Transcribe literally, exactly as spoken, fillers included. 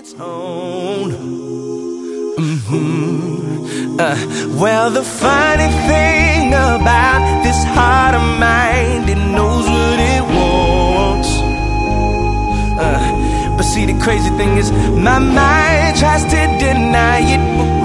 its own. Mm-hmm. uh, well, the funny thing about this heart of mine, it knows what it wants. uh, But see, the crazy thing is my mind tries to deny it, but